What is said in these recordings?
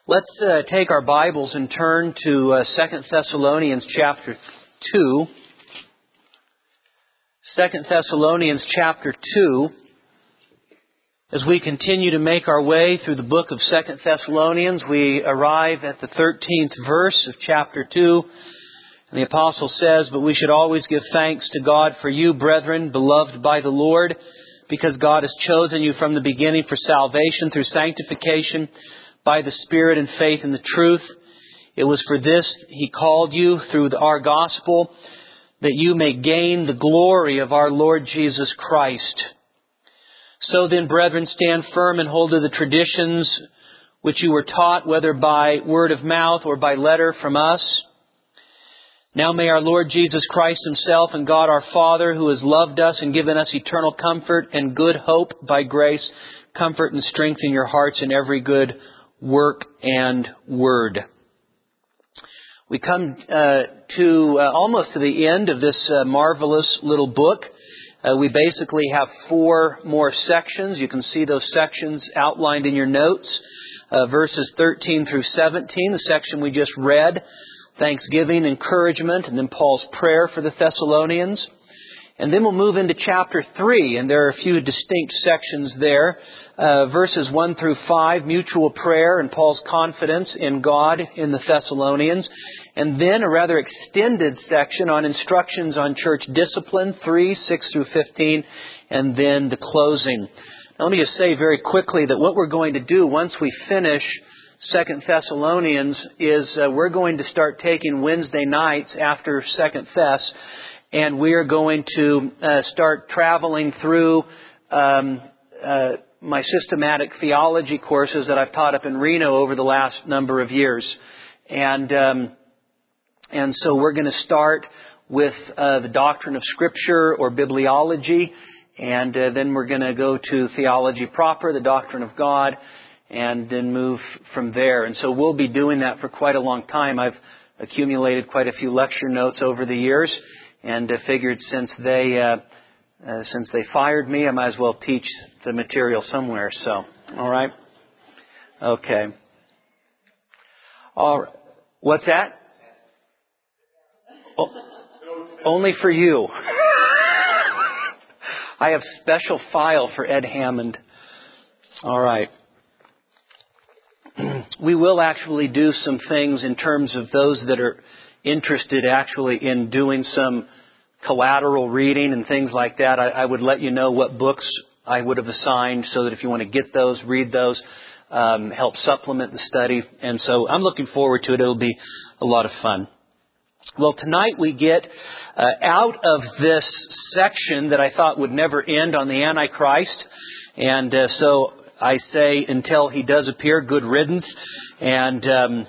Let's take our Bibles and turn to 2 Thessalonians chapter 2. 2 Thessalonians chapter 2. As we continue to make our way through the book of 2 Thessalonians, we arrive at the 13th verse of chapter 2. And the apostle says, "But we should always give thanks to God for you, brethren, beloved by the Lord, because God has chosen you from the beginning for salvation through sanctification by the Spirit and faith in the truth. It was for this He called you through our gospel, that you may gain the glory of our Lord Jesus Christ. So then, brethren, stand firm and hold to the traditions which you were taught, whether by word of mouth or by letter from us. Now may our Lord Jesus Christ Himself and God our Father, who has loved us and given us eternal comfort and good hope by grace, comfort and strengthen your hearts in every good work and word." We come to almost to the end of this marvelous little book. We basically have 4 more sections. You can see those sections outlined in your notes. Verses 13 through 17, the section we just read, thanksgiving, encouragement, and then Paul's prayer for the Thessalonians. And then we'll move into chapter 3, and there are a few distinct sections there. Verses 1 through 5, mutual prayer and Paul's confidence in God in the Thessalonians. And then a rather extended section on instructions on church discipline, 3, 6 through 15, and then the closing. Now, let me just say very quickly that what we're going to do once we finish 2 Thessalonians is we're going to start taking Wednesday nights after 2 Thess, and we are going to start traveling through my systematic theology courses that I've taught up in Reno over the last number of years. And so we're going to start with the doctrine of Scripture or bibliology, and then we're going to go to theology proper, the doctrine of God, and then move from there. And so we'll be doing that for quite a long time. I've accumulated quite a few lecture notes over the years, and figured since they fired me, I might as well teach the material somewhere. So, all right, okay. All right. What's that? Oh, only for you. I have special file for Ed Hammond. All right. We will actually do some things in terms of those that are interested actually in doing some collateral reading and things like that. I would let you know what books I would have assigned so that if you want to get those, read those, help supplement the study. And so I'm looking forward to it. It'll be a lot of fun. Well, tonight we get out of this section that I thought would never end on the Antichrist. And so I say, until he does appear, good riddance. And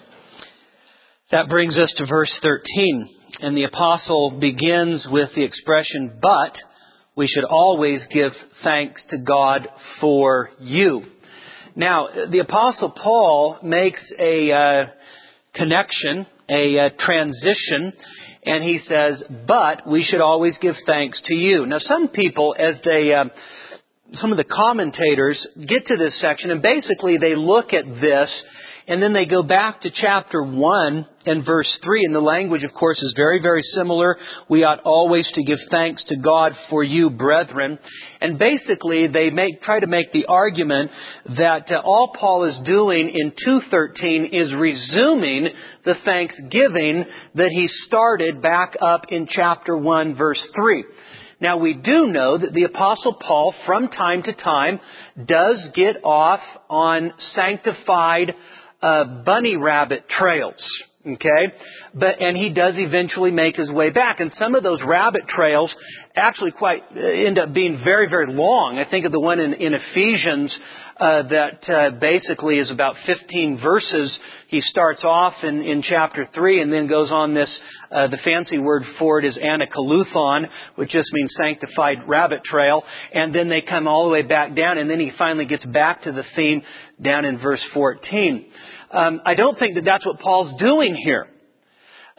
that brings us to verse 13. And the apostle begins with the expression, "But we should always give thanks to God for you." Now, the apostle Paul makes a connection, a transition, and he says, "But we should always give thanks to you." Now, some people, as some of the commentators get to this section, and basically they look at this, and then they go back to chapter 1 and verse 3, and the language, of course, is very, very similar. "We ought always to give thanks to God for you, brethren." And basically they try to make the argument that all Paul is doing in 2:13 is resuming the thanksgiving that he started back up in chapter 1, verse 3. Now, we do know that the Apostle Paul, from time to time, does get off on sanctified bunny rabbit trails. Okay? And he does eventually make his way back. And some of those rabbit trails actually end up being very, very long. I think of the one in Ephesians that basically is about 15 verses. He starts off in chapter 3 and then goes on this, the fancy word for it is anakaluthon, which just means sanctified rabbit trail. And then they come all the way back down, and then he finally gets back to the theme down in verse 14. I don't think that that's what Paul's doing here.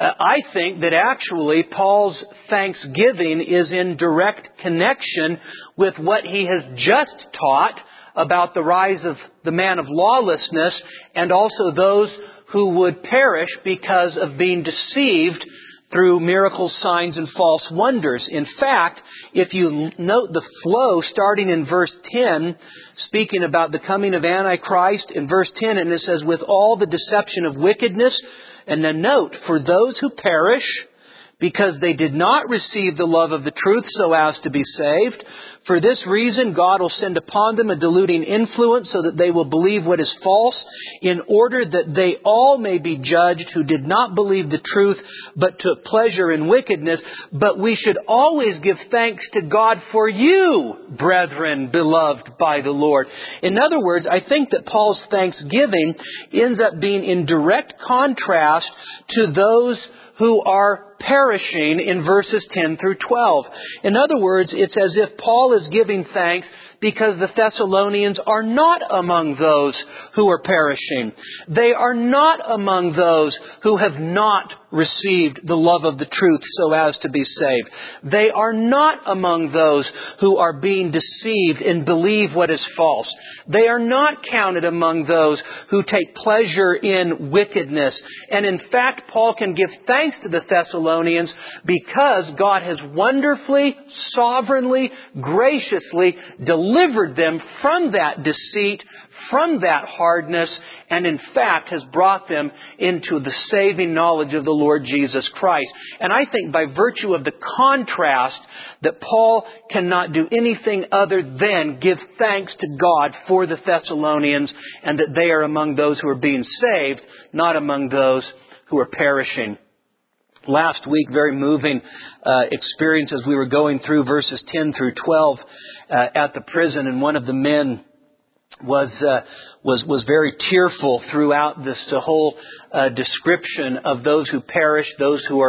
I think that actually Paul's thanksgiving is in direct connection with what he has just taught about the rise of the man of lawlessness and also those who would perish because of being deceived through miracles, signs, and false wonders. In fact, if you note the flow starting in verse 10, speaking about the coming of Antichrist, in verse 10, and it says, with all the deception of wickedness, and then note, for those who perish, because they did not receive the love of the truth so as to be saved. For this reason, God will send upon them a deluding influence so that they will believe what is false, in order that they all may be judged who did not believe the truth, but took pleasure in wickedness. But we should always give thanks to God for you, brethren, beloved by the Lord. In other words, I think that Paul's thanksgiving ends up being in direct contrast to those who are perishing in verses 10 through 12. In other words, it's as if Paul is giving thanks because the Thessalonians are not among those who are perishing. They are not among those who have not received the love of the truth so as to be saved. They are not among those who are being deceived and believe what is false. They are not counted among those who take pleasure in wickedness. And in fact, Paul can give thanks to the Thessalonians because God has wonderfully, sovereignly, graciously delivered them from that deceit, from that hardness, and in fact has brought them into the saving knowledge of the Lord Jesus Christ. And I think by virtue of the contrast that Paul cannot do anything other than give thanks to God for the Thessalonians and that they are among those who are being saved, not among those who are perishing. Last week, very moving experience as we were going through verses 10 through 12 at the prison, and one of the men was very tearful throughout this whole description of those who perish, those who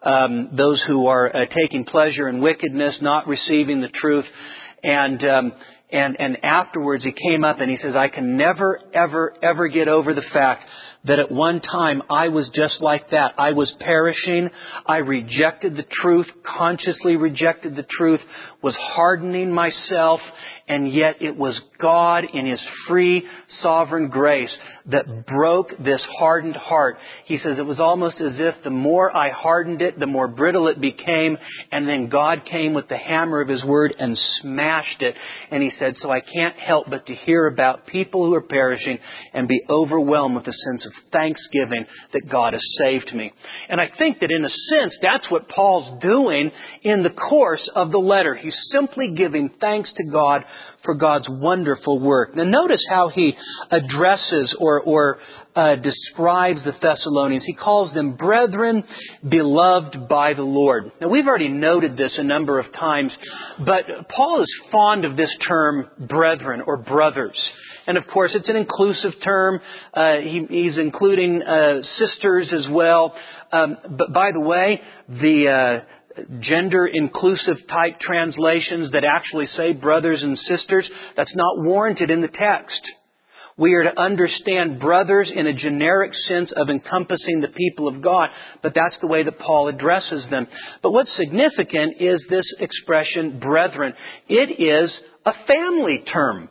are taking pleasure in wickedness, not receiving the truth, and afterwards he came up and he says, I can never, ever get over the fact that at one time I was just like that. I was perishing. I rejected the truth, consciously rejected the truth, was hardening myself, and yet it was God in His free, sovereign grace that broke this hardened heart. He says it was almost as if the more I hardened it, the more brittle it became, and then God came with the hammer of His Word and smashed it. And he said, so I can't help but to hear about people who are perishing and be overwhelmed with a sense of thanksgiving that God has saved me. And I think that in a sense, that's what Paul's doing in the course of the letter. He's simply giving thanks to God for God's wonderful work. Now notice how he addresses or describes the Thessalonians. He calls them brethren, beloved by the Lord. Now we've already noted this a number of times, but Paul is fond of this term brethren or brothers. And of course, it's an inclusive term. He's including sisters as well. But by the way, the gender-inclusive type translations that actually say brothers and sisters, that's not warranted in the text. We are to understand brothers in a generic sense of encompassing the people of God, but that's the way that Paul addresses them. But what's significant is this expression, brethren. It is a family term.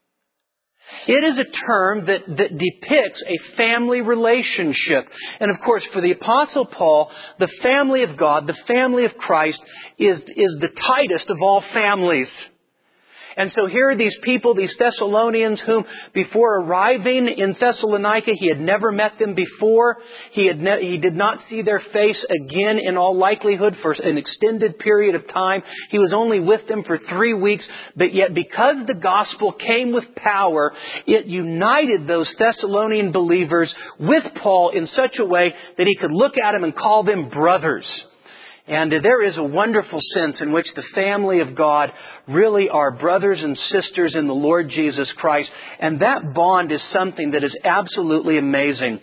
It is a term that depicts a family relationship. And of course, for the Apostle Paul, the family of God, the family of Christ, is the tightest of all families. And so here are these people, these Thessalonians, whom before arriving in Thessalonica, he had never met them before. He did not see their face again in all likelihood for an extended period of time. He was only with them for 3 weeks. But yet because the gospel came with power, it united those Thessalonian believers with Paul in such a way that he could look at them and call them brothers. And there is a wonderful sense in which the family of God really are brothers and sisters in the Lord Jesus Christ. And that bond is something that is absolutely amazing.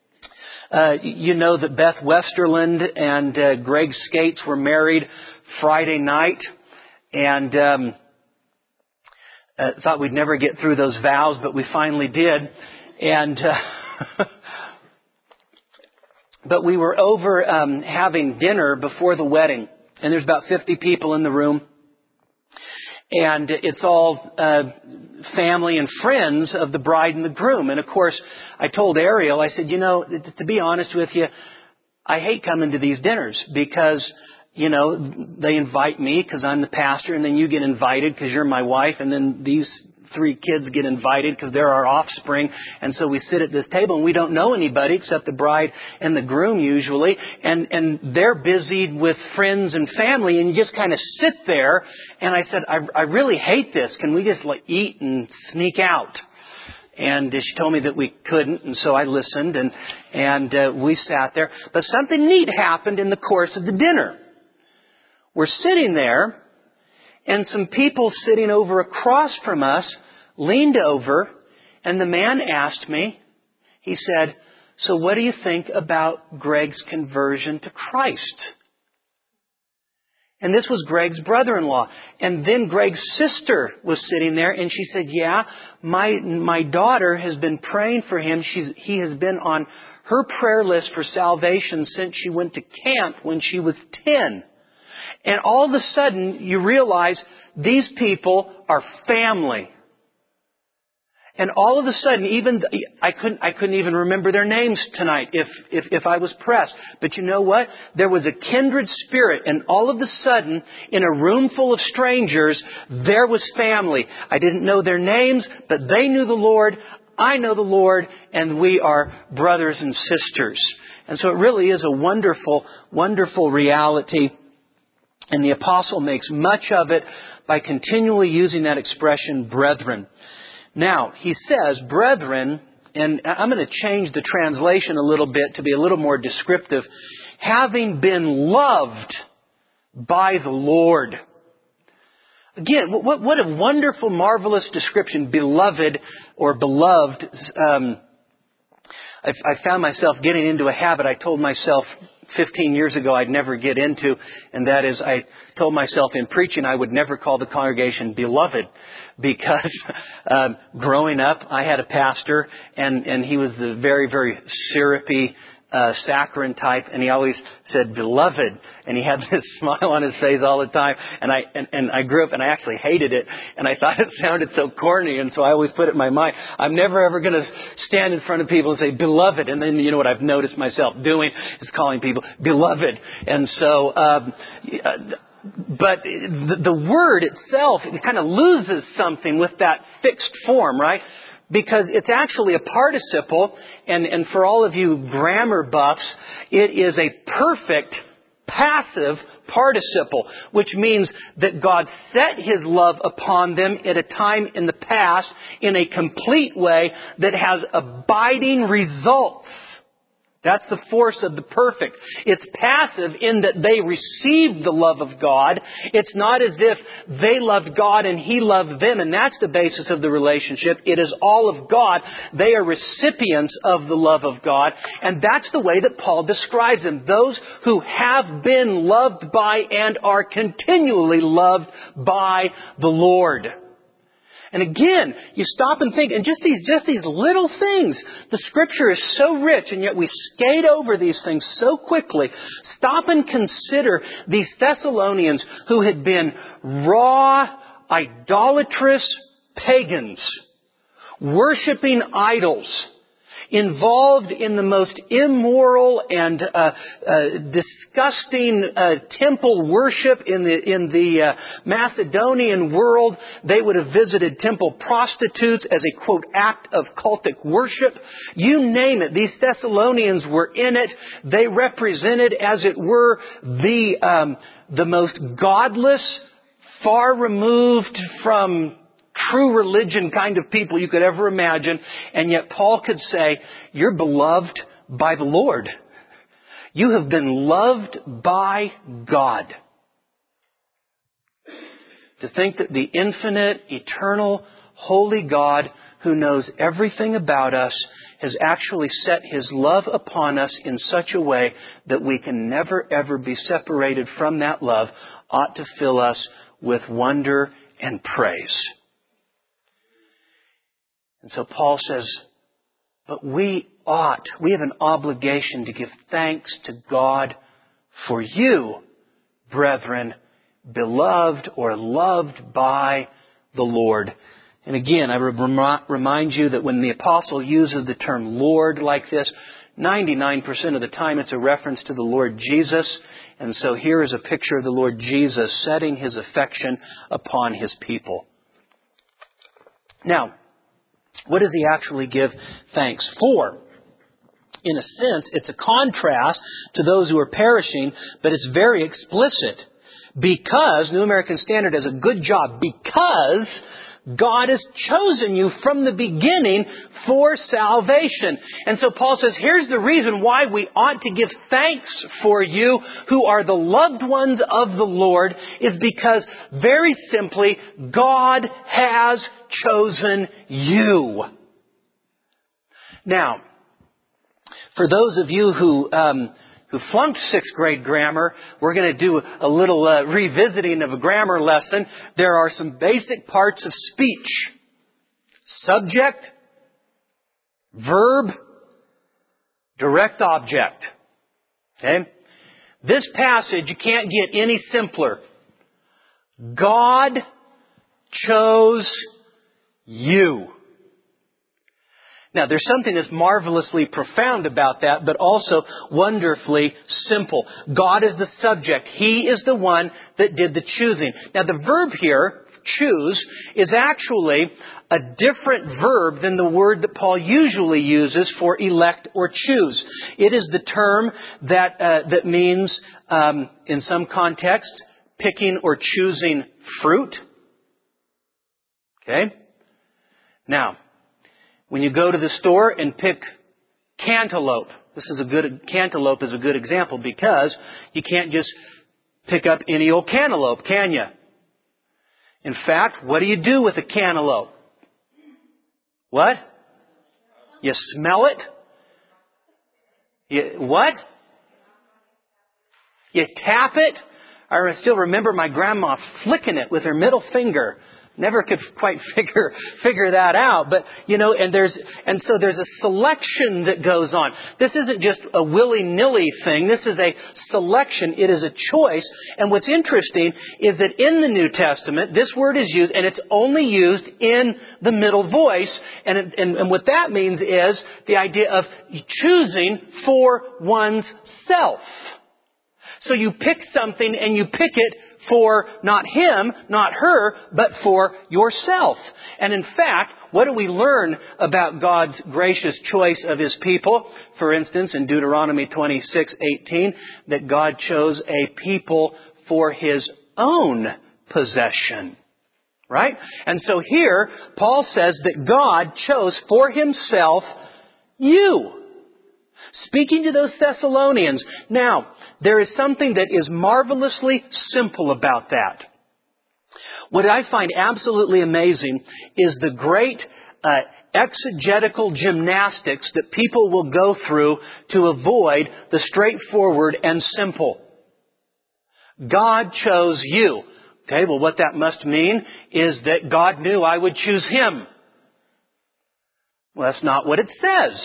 You know that Beth Westerland and Greg Skates were married Friday night. And thought we'd never get through those vows, but we finally did. And But we were over having dinner before the wedding. And there's about 50 people in the room. And it's all family and friends of the bride and the groom. And of course, I told Ariel, I said, to be honest with you, I hate coming to these dinners because, they invite me because I'm the pastor, and then you get invited because you're my wife, and then these 3 kids get invited because they're our offspring. And so we sit at this table and we don't know anybody except the bride and the groom usually. And they're busy with friends and family, and you just kind of sit there. And I said, I really hate this. Can we just eat and sneak out? And she told me that we couldn't, and so I listened, and we sat there. But something neat happened in the course of the dinner. We're sitting there, and some people sitting over across from us leaned over, and the man asked me, he said, "So what do you think about Greg's conversion to Christ?" And this was Greg's brother-in-law. And then Greg's sister was sitting there, and she said, "Yeah, my daughter has been praying for him. He has been on her prayer list for salvation since she went to camp when she was 10. And all of a sudden, you realize these people are family. And all of a sudden, even I couldn't even remember their names tonight if I was pressed. But you know what? There was a kindred spirit, and all of a sudden, in a room full of strangers, there was family. I didn't know their names, but they knew the Lord. I know the Lord, and we are brothers and sisters. And so it really is a wonderful, wonderful reality. And the apostle makes much of it by continually using that expression, brethren. Now, he says, brethren, and I'm going to change the translation a little bit to be a little more descriptive, having been loved by the Lord. Again, what a wonderful, marvelous description, beloved or beloved. I found myself getting into a habit I told myself 15 years ago I'd never get into, and that is I told myself in preaching I would never call the congregation beloved, because growing up I had a pastor, and he was the very, very syrupy, saccharine type, and he always said beloved, and he had this smile on his face all the time, and I grew up and I actually hated it, and I thought it sounded so corny, and so I always put it in my mind, I'm never ever going to stand in front of people and say beloved, and then you know what I've noticed myself doing is calling people beloved, and so but the word itself, it kind of loses something with that fixed form, right? Because it's actually a participle, and for all of you grammar buffs, it is a perfect passive participle, which means that God set His love upon them at a time in the past in a complete way that has abiding results. That's the force of the perfect. It's passive in that they received the love of God. It's not as if they loved God and He loved them, and that's the basis of the relationship. It is all of God. They are recipients of the love of God, and that's the way that Paul describes them. Those who have been loved by and are continually loved by the Lord. And again, you stop and think, and just these little things. The Scripture is so rich, and yet we skate over these things so quickly. Stop and consider these Thessalonians who had been raw, idolatrous pagans, worshiping idols, involved in the most immoral and disgusting temple worship in the Macedonian world. They would have visited temple prostitutes as a, quote, act of cultic worship. You name it. These Thessalonians were in it. They represented, as it were, the most godless, far removed from true religion kind of people you could ever imagine. And yet Paul could say, you're beloved by the Lord. You have been loved by God. To think that the infinite, eternal, holy God who knows everything about us has actually set His love upon us in such a way that we can never ever be separated from that love ought to fill us with wonder and praise. And so Paul says, But we have an obligation to give thanks to God for you, brethren, beloved or loved by the Lord. And again, I remind you that when the apostle uses the term Lord like this, 99% of the time it's a reference to the Lord Jesus. And so here is a picture of the Lord Jesus setting His affection upon His people. Now, what does He actually give thanks for? In a sense, it's a contrast to those who are perishing, but it's very explicit. Because, New American Standard does a good job, because God has chosen you from the beginning for salvation. And so Paul says, here's the reason why we ought to give thanks for you who are the loved ones of the Lord, is because, very simply, God has chosen you. Now, for those of you who flunked 6th grade grammar, we're going to do a little revisiting of a grammar lesson. There are some basic parts of speech. Subject, verb, direct object. Okay? This passage, you can't get any simpler. God chose you. Now, there's something that's marvelously profound about that, but also wonderfully simple. God is the subject. He is the one that did the choosing. Now, the verb here, choose, is actually a different verb than the word that Paul usually uses for elect or choose. It is the term that means, in some contexts, picking or choosing fruit. Okay? Now, when you go to the store and pick cantaloupe, cantaloupe is a good example because you can't just pick up any old cantaloupe, can you? In fact, what do you do with a cantaloupe? What? You smell it? What? You tap it? I still remember my grandma flicking it with her middle finger. Never could quite figure that out. But, so there's a selection that goes on. This isn't just a willy-nilly thing. This is a selection. It is a choice. And what's interesting is that in the New Testament, this word is used, and it's only used in the middle voice. And what that means is the idea of choosing for one's self. So you pick something and you pick it for not him, not her, but for yourself. And in fact, what do we learn about God's gracious choice of His people? For instance, in Deuteronomy 26:18, that God chose a people for His own possession. Right? And so here, Paul says that God chose for Himself you. Speaking to those Thessalonians. Now, there is something that is marvelously simple about that. What I find absolutely amazing is the great exegetical gymnastics that people will go through to avoid the straightforward and simple. God chose you. Okay, well, what that must mean is that God knew I would choose Him. Well, that's not what it says.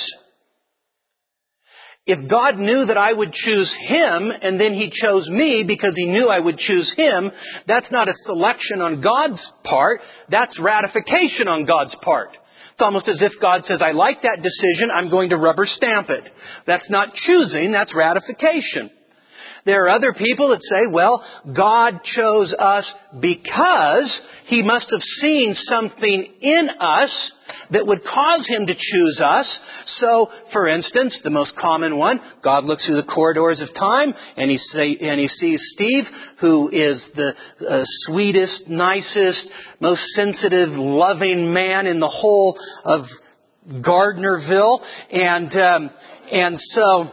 If God knew that I would choose Him and then He chose me because He knew I would choose Him, that's not a selection on God's part. That's ratification on God's part. It's almost as if God says, I like that decision, I'm going to rubber stamp it. That's not choosing, that's ratification. There are other people that say, well, God chose us because He must have seen something in us that would cause Him to choose us. So, for instance, the most common one, God looks through the corridors of time and He sees Steve, who is the sweetest, nicest, most sensitive, loving man in the whole of Gardnerville. And so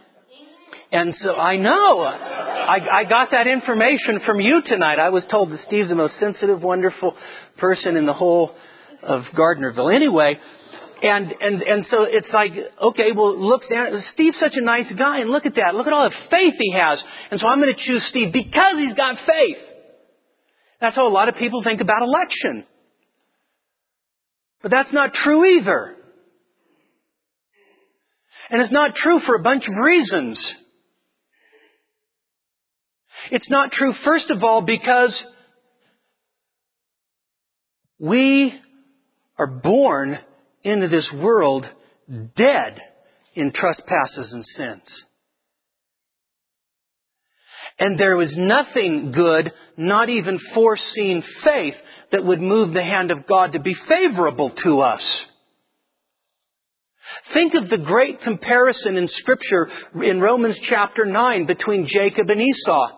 I know. I got that information from you tonight. I was told that Steve's the most sensitive, wonderful person in the whole of Gardnerville. Anyway, and so it's like, okay, well, look, Steve's such a nice guy, and look at that. Look at all the faith he has. And so I'm going to choose Steve because he's got faith. That's how a lot of people think about election. But that's not true either. And it's not true for a bunch of reasons. It's not true, first of all, because we are born into this world dead in trespasses and sins. And there was nothing good, not even foreseen faith, that would move the hand of God to be favorable to us. Think of the great comparison in Scripture in Romans chapter 9 between Jacob and Esau.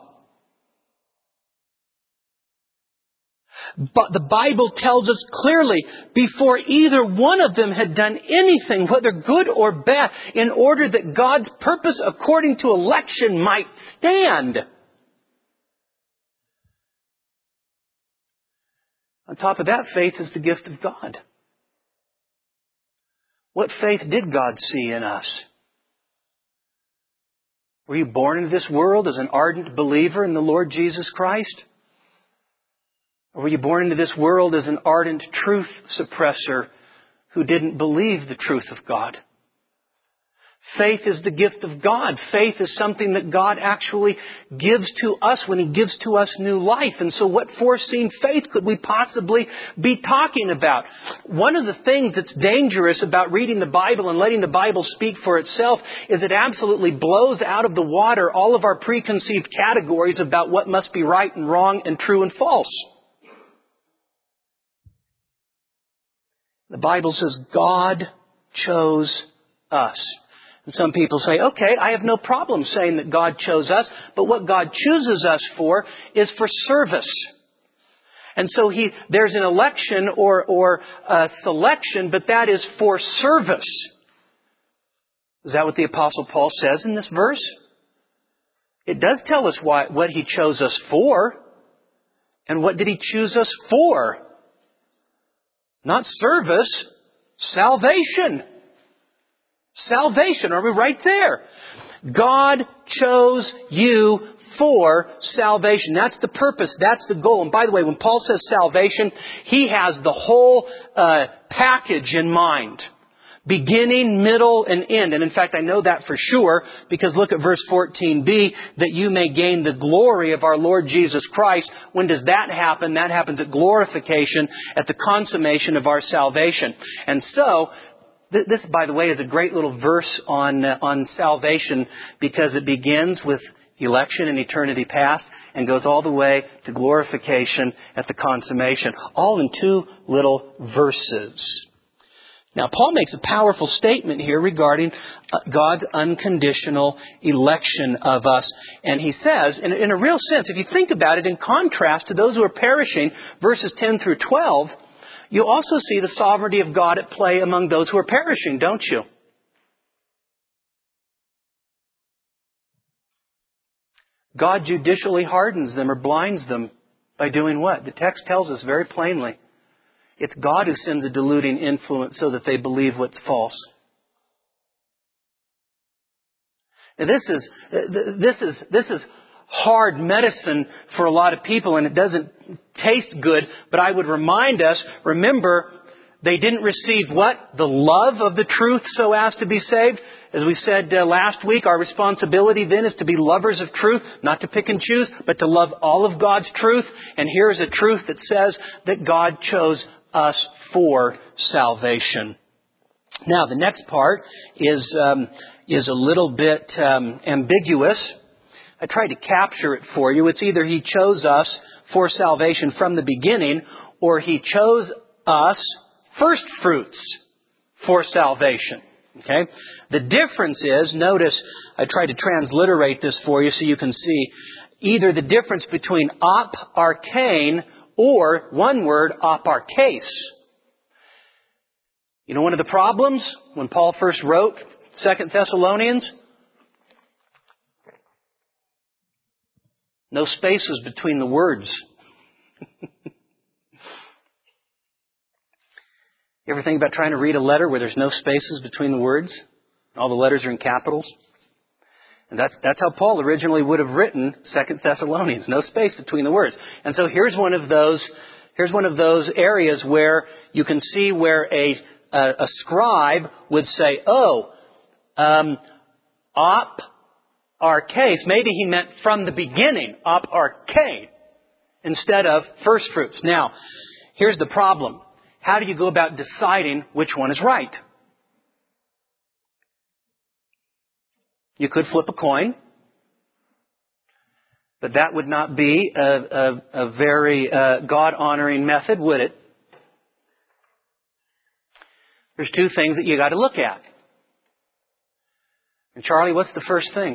But the Bible tells us clearly, before either one of them had done anything, whether good or bad, in order that God's purpose according to election might stand. On top of that, faith is the gift of God. What faith did God see in us? Were you born into this world as an ardent believer in the Lord Jesus Christ? Or were you born into this world as an ardent truth suppressor who didn't believe the truth of God? Faith is the gift of God. Faith is something that God actually gives to us when He gives to us new life. And so what foreseen faith could we possibly be talking about? One of the things that's dangerous about reading the Bible and letting the Bible speak for itself is it absolutely blows out of the water all of our preconceived categories about what must be right and wrong and true and false. The Bible says God chose us. And some people say, okay, I have no problem saying that God chose us, but what God chooses us for is for service. And so there's an election or a selection, but that is for service. Is that what the Apostle Paul says in this verse? It does tell us what He chose us for. And what did He choose us for? Not service, salvation. Salvation. Are we right there? God chose you for salvation. That's the purpose. That's the goal. And by the way, when Paul says salvation, he has the whole package in mind. Beginning, middle, and end. And in fact, I know that for sure because look at verse 14b, that you may gain the glory of our Lord Jesus Christ. When does that happen? That happens at glorification, at the consummation of our salvation. And so, this, by the way, is a great little verse on salvation because it begins with election in eternity past and goes all the way to glorification at the consummation. All in 2 little verses. Now, Paul makes a powerful statement here regarding God's unconditional election of us. And he says, in a real sense, if you think about it in contrast to those who are perishing, verses 10 through 12, you also see the sovereignty of God at play among those who are perishing, don't you? God judicially hardens them or blinds them by doing what? The text tells us very plainly. It's God who sends a deluding influence so that they believe what's false. And this is hard medicine for a lot of people, and it doesn't taste good. But I would remind us, remember, they didn't receive what? The love of the truth so as to be saved. As we said last week, our responsibility then is to be lovers of truth, not to pick and choose, but to love all of God's truth. And here's a truth that says that God chose us for salvation. Now, the next part is a little bit ambiguous. I tried to capture it for you. It's either He chose us for salvation from the beginning, or He chose us first fruits for salvation. Okay? The difference is, notice, I tried to transliterate this for you so you can see either the difference between op arcane or, one word, aparkes. You know one of the problems when Paul first wrote 2 Thessalonians? No spaces between the words. You ever think about trying to read a letter where there's no spaces between the words? All the letters are in capitals? And that's how Paul originally would have written 2 Thessalonians. No space between the words. And so here's one of those areas where you can see where a scribe would say, op arches. Maybe he meant from the beginning, op arche, instead of first fruits. Now, here's the problem. How do you go about deciding which one is right? You could flip a coin, but that would not be a very God-honoring method, would it? There's two things that you got to look at. And Charlie, what's the first thing?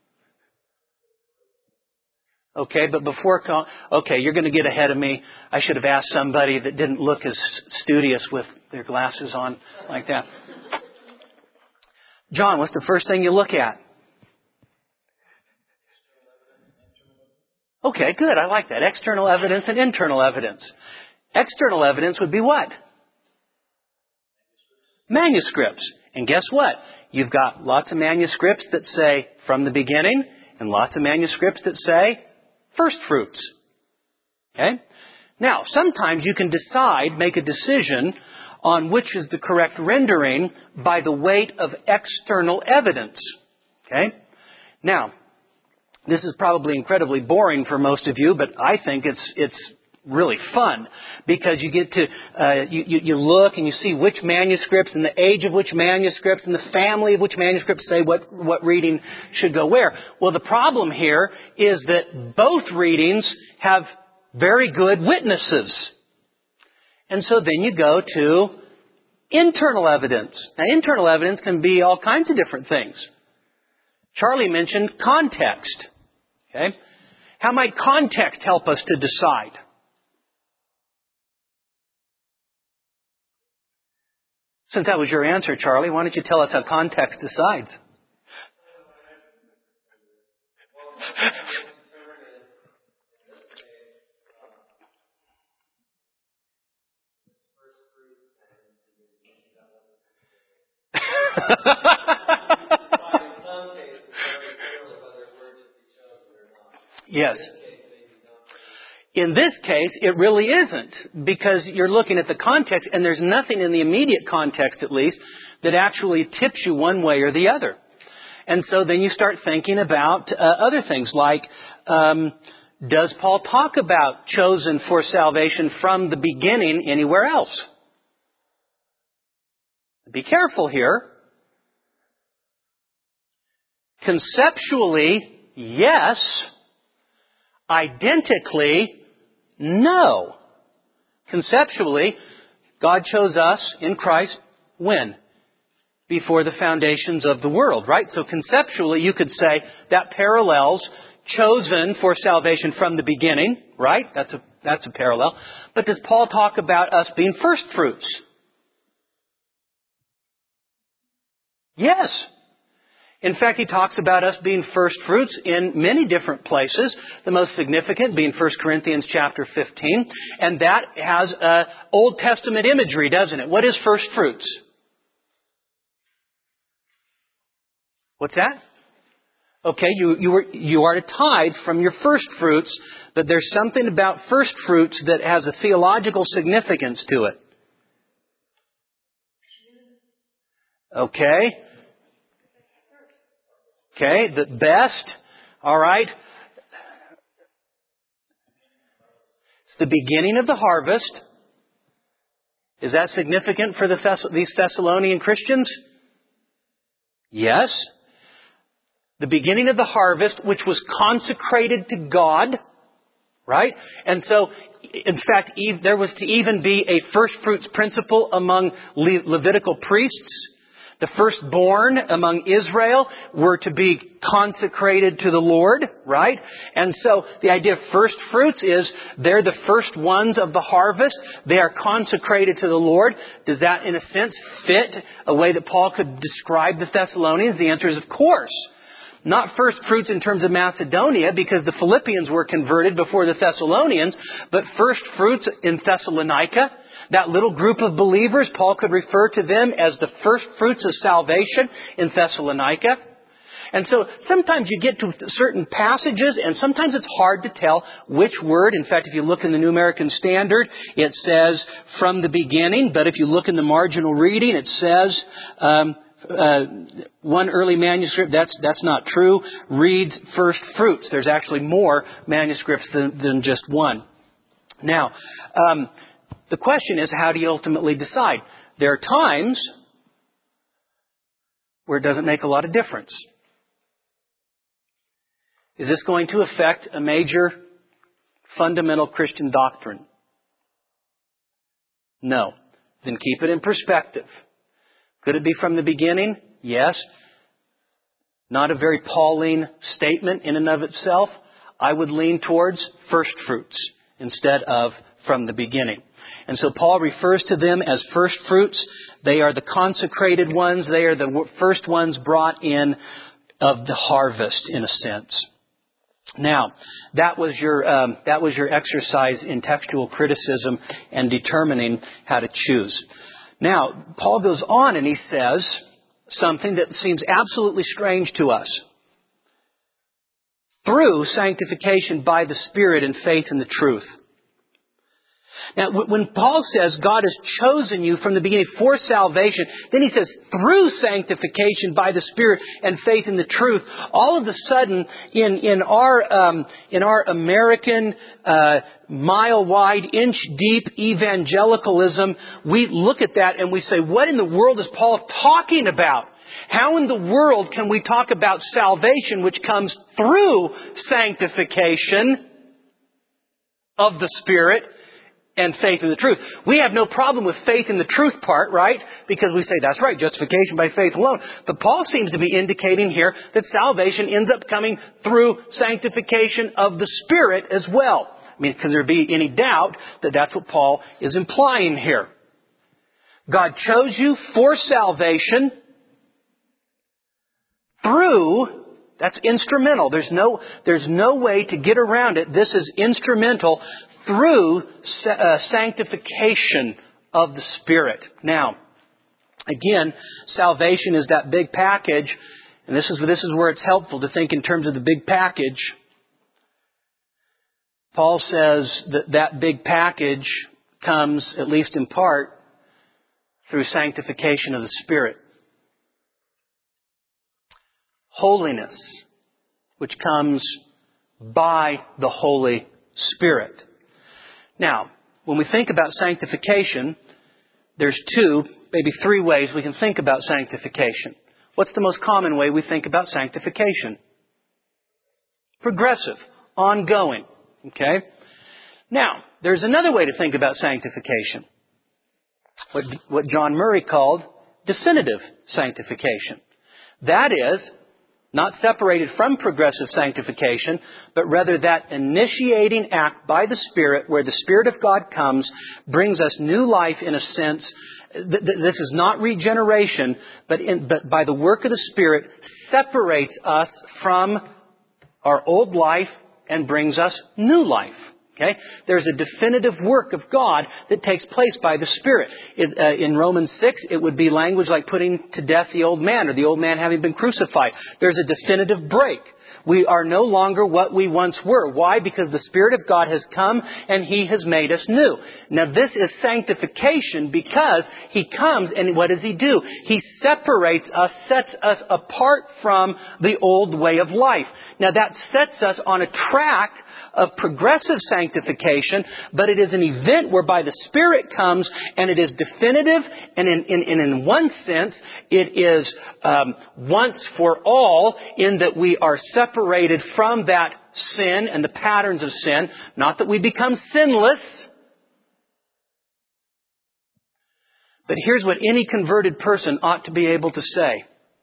Okay, but you're going to get ahead of me. I should have asked somebody that didn't look as studious with their glasses on like that. John, what's the first thing you look at? Okay, good. I like that. External evidence and internal evidence. External evidence would be what? Manuscripts. And guess what? You've got lots of manuscripts that say from the beginning and lots of manuscripts that say first fruits. Okay? Now, sometimes you can make a decision on which is the correct rendering by the weight of external evidence. Okay? Now, this is probably incredibly boring for most of you, but I think it's really fun because you get to you look and you see which manuscripts and the age of which manuscripts and the family of which manuscripts say what reading should go where. Well, the problem here is that both readings have very good witnesses. And so then you go to internal evidence. Now, internal evidence can be all kinds of different things. Charlie mentioned context. Okay? How might context help us to decide? Since that was your answer, Charlie, why don't you tell us how context decides? Yes. In this case, it really isn't, because you're looking at the context, and there's nothing in the immediate context, at least, that actually tips you one way or the other. And so then you start thinking about other things, like, does Paul talk about chosen for salvation from the beginning anywhere else? Be careful here. Conceptually, yes. Identically, no. Conceptually, God chose us in Christ when? Before the foundations of the world, right? So conceptually, you could say that parallels chosen for salvation from the beginning, right? That's a parallel. But does Paul talk about us being first fruits? Yes. In fact, he talks about us being first fruits in many different places. The most significant being 1 Corinthians chapter 15. And that has Old Testament imagery, doesn't it? What is first fruits? What's that? Okay, you are a tithe from your first fruits, but there's something about first fruits that has a theological significance to it. Okay. Okay, the best. All right. It's the beginning of the harvest. Is that significant for these Thessalonian Christians? Yes. The beginning of the harvest, which was consecrated to God. Right? And so, in fact, there was to even be a first fruits principle among Levitical priests. The firstborn among Israel were to be consecrated to the Lord, right? And so the idea of first fruits is they're the first ones of the harvest. They are consecrated to the Lord. Does that, in a sense, fit a way that Paul could describe the Thessalonians? The answer is, of course. Not first fruits in terms of Macedonia, because the Philippians were converted before the Thessalonians, but first fruits in Thessalonica. That little group of believers, Paul could refer to them as the first fruits of salvation in Thessalonica. And so sometimes you get to certain passages and sometimes it's hard to tell which word. In fact, if you look in the New American Standard, it says from the beginning. But if you look in the marginal reading, it says one early manuscript, that's not true, reads first fruits. There's actually more manuscripts than just one. Now, the question is, how do you ultimately decide? There are times where it doesn't make a lot of difference. Is this going to affect a major fundamental Christian doctrine? No. Then keep it in perspective. Could it be from the beginning? Yes. Not a very Pauline statement in and of itself. I would lean towards first fruits instead of from the beginning. And so Paul refers to them as first fruits. They are the consecrated ones. They are the first ones brought in of the harvest, in a sense. Now, that was your exercise in textual criticism and determining how to choose. Now, Paul goes on and he says something that seems absolutely strange to us. Through sanctification by the Spirit and faith in the truth. Now, when Paul says God has chosen you from the beginning for salvation, then he says through sanctification by the Spirit and faith in the truth. All of a sudden, in our American mile-wide, inch-deep evangelicalism, we look at that and we say, what in the world is Paul talking about? How in the world can we talk about salvation which comes through sanctification of the Spirit and faith in the truth? We have no problem with faith in the truth part, right? Because we say, that's right, justification by faith alone. But Paul seems to be indicating here that salvation ends up coming through sanctification of the Spirit as well. I mean, can there be any doubt that that's what Paul is implying here? God chose you for salvation through, that's instrumental. There's no way to get around it. This is instrumental through sanctification of the Spirit. Now, again, salvation is that big package, and this is where it's helpful to think in terms of the big package. Paul says that big package comes, at least in part, through sanctification of the Spirit. Holiness, which comes by the Holy Spirit. Now, when we think about sanctification, there's two, maybe three ways we can think about sanctification. What's the most common way we think about sanctification? Progressive, ongoing. Okay? Now, there's another way to think about sanctification. What John Murray called definitive sanctification. That is, not separated from progressive sanctification, but rather that initiating act by the Spirit where the Spirit of God comes, brings us new life in a sense. This is not regeneration, but by the work of the Spirit separates us from our old life and brings us new life. Okay? There's a definitive work of God that takes place by the Spirit. In Romans 6, it would be language like putting to death the old man, or the old man having been crucified. There's a definitive break. We are no longer what we once were. Why? Because the Spirit of God has come and He has made us new. Now this is sanctification because He comes and what does He do? He separates us, sets us apart from the old way of life. Now that sets us on a track of progressive sanctification, but it is an event whereby the Spirit comes and it is definitive, and in one sense it is once for all, in that we are separated from that sin and the patterns of sin. Not that we become sinless, but here's what any converted person ought to be able to say.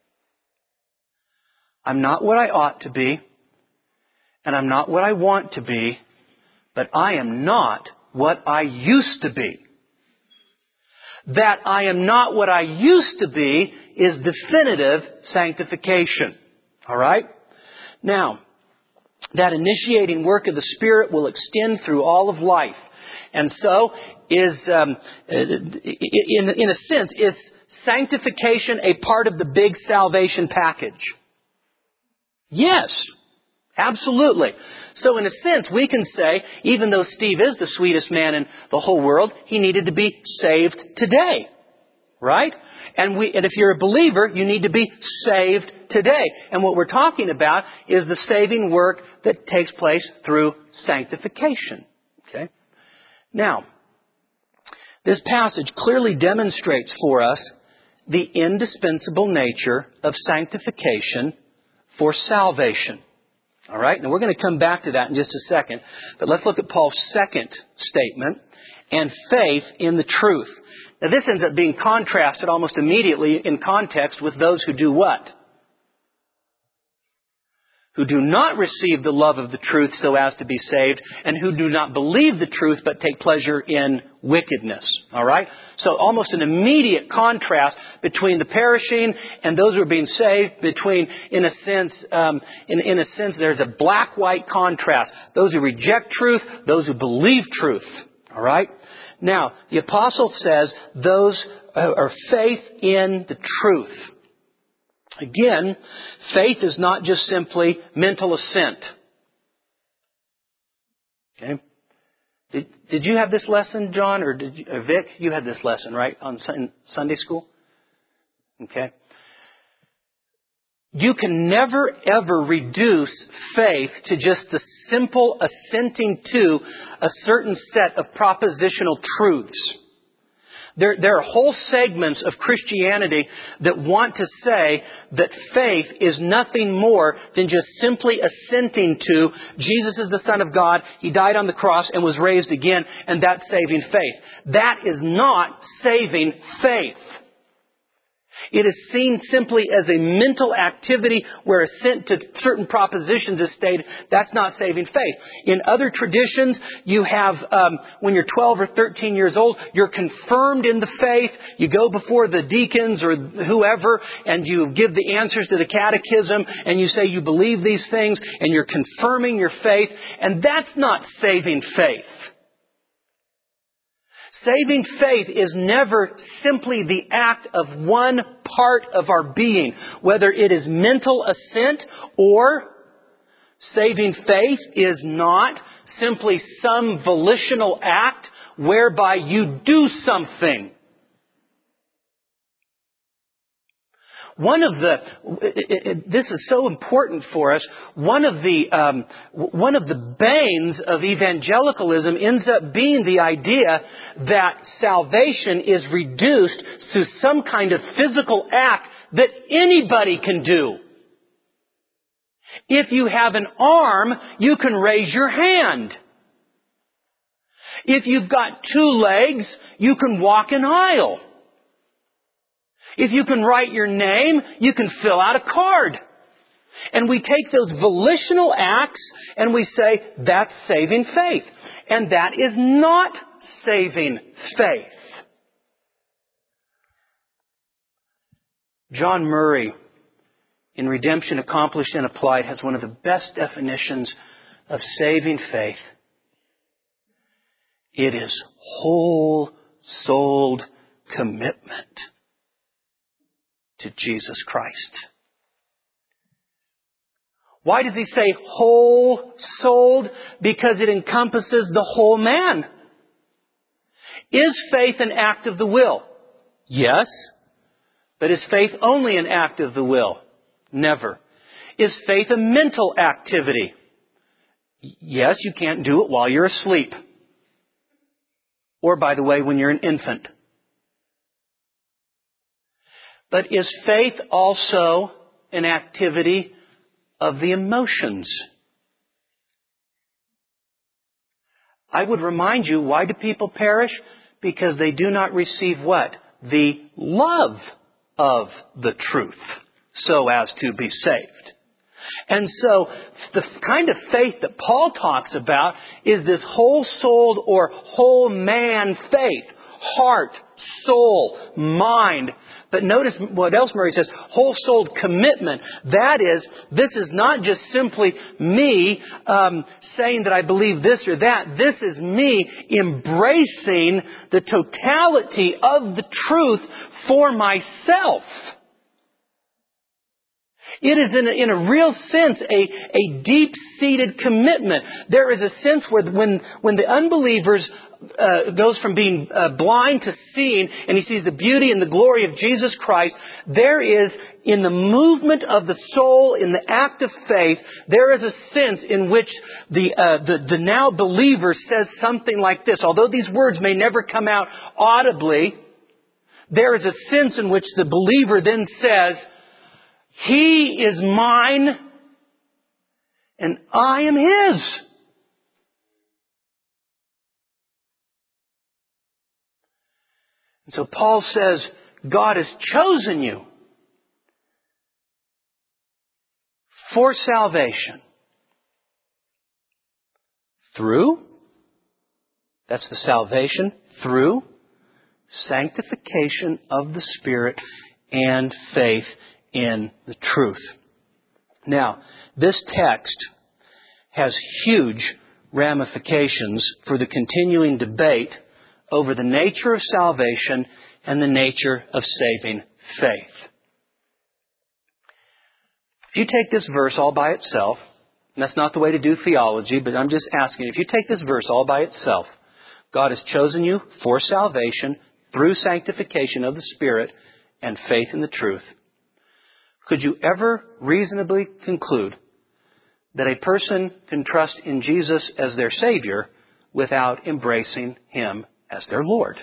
I'm not what I ought to be, and I'm not what I want to be, but I am not what I used to be. That I am not what I used to be is definitive sanctification. All right? Now, that initiating work of the Spirit will extend through all of life. And so, in a sense, is sanctification a part of the big salvation package? Yes. Absolutely. So in a sense, we can say, even though Steve is the sweetest man in the whole world, he needed to be saved today. Right? And if you're a believer, you need to be saved today. And what we're talking about is the saving work that takes place through sanctification. Okay? Now, this passage clearly demonstrates for us the indispensable nature of sanctification for salvation. All right? Now, we're going to come back to that in just a second. But let's look at Paul's second statement, and faith in the truth. Now, this ends up being contrasted almost immediately in context with those who do what? Who do not receive the love of the truth so as to be saved, and who do not believe the truth but take pleasure in wickedness. All right? So almost an immediate contrast between the perishing and those who are being saved. Between, in a sense, there's a black-white contrast. Those who reject truth, those who believe truth. All right? Now, the apostle says those are faith in the truth. Again, faith is not just simply mental assent. Okay? Did you have this lesson, John, or Vic? You had this lesson, right, on Sunday school? Okay. You can never, ever reduce faith to just the simple assenting to a certain set of propositional truths. There are whole segments of Christianity that want to say that faith is nothing more than just simply assenting to Jesus is the Son of God, He died on the cross and was raised again, and that's saving faith. That is not saving faith. It is seen simply as a mental activity where assent to certain propositions is stated. That's not saving faith. In other traditions, you have, when you're 12 or 13 years old, you're confirmed in the faith. You go before the deacons or whoever, and you give the answers to the catechism, and you say you believe these things, and you're confirming your faith. And that's not saving faith. Saving faith is never simply the act of one part of our being, whether it is mental assent or saving faith is not simply some volitional act whereby you do something. This is so important for us. One of the banes of evangelicalism ends up being the idea that salvation is reduced to some kind of physical act that anybody can do. If you have an arm, you can raise your hand. If you've got 2 legs, you can walk an aisle. If you can write your name, you can fill out a card. And we take those volitional acts and we say, that's saving faith. And that is not saving faith. John Murray, in Redemption Accomplished and Applied, has one of the best definitions of saving faith. It is whole-souled commitment to Jesus Christ. Why does he say whole-souled? Because it encompasses the whole man. Is faith an act of the will? Yes. But is faith only an act of the will? Never. Is faith a mental activity? Yes, you can't do it while you're asleep. Or, by the way, when you're an infant. But is faith also an activity of the emotions? I would remind you, why do people perish? Because they do not receive what? The love of the truth, so as to be saved. And so the kind of faith that Paul talks about is this whole-souled or whole man faith. Heart, soul, mind. But notice what else Murray says, whole-souled commitment. That is, this is not just simply me saying that I believe this or that. This is me embracing the totality of the truth for myself. It is in a real sense a deep-seated commitment. There is a sense where when the unbeliever goes from being blind to seeing, and he sees the beauty and the glory of Jesus Christ, there is, in the movement of the soul, in the act of faith, there is a sense in which the now believer says something like this. Although these words may never come out audibly, there is a sense in which the believer then says, He is mine, and I am His. And so Paul says, God has chosen you for salvation through, that's the salvation, through sanctification of the Spirit and faith in the truth. Now, this text has huge ramifications for the continuing debate over the nature of salvation and the nature of saving faith. If you take this verse all by itself, and that's not the way to do theology, but I'm just asking, if you take this verse all by itself, God has chosen you for salvation through sanctification of the Spirit and faith in the truth. Could you ever reasonably conclude that a person can trust in Jesus as their Savior without embracing Him as their Lord?